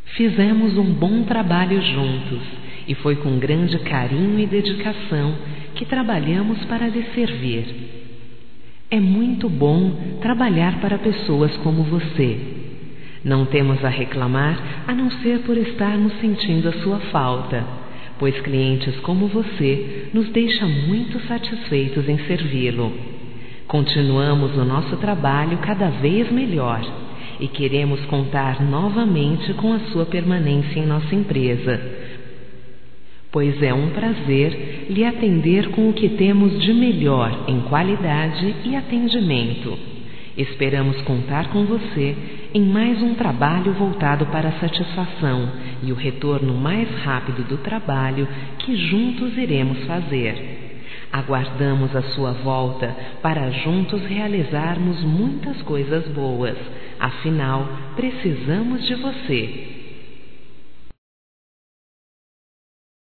Fizemos um bom trabalho juntos e foi com grande carinho e dedicação que trabalhamos para lhe servir. É muito bom trabalhar para pessoas como você. Não temos a reclamar a não ser por estarmos sentindo a sua falta, pois clientes como você nos deixam muito satisfeitos em servi-lo. Continuamos o nosso trabalho cada vez melhor e queremos contar novamente com a sua permanência em nossa empresa, pois é um prazer lhe atender com o que temos de melhor em qualidade e atendimento. Esperamos contar com você em mais um trabalho voltado para a satisfação e o retorno mais rápido do trabalho que juntos iremos fazer. Aguardamos a sua volta para juntos realizarmos muitas coisas boas. Afinal, precisamos de você.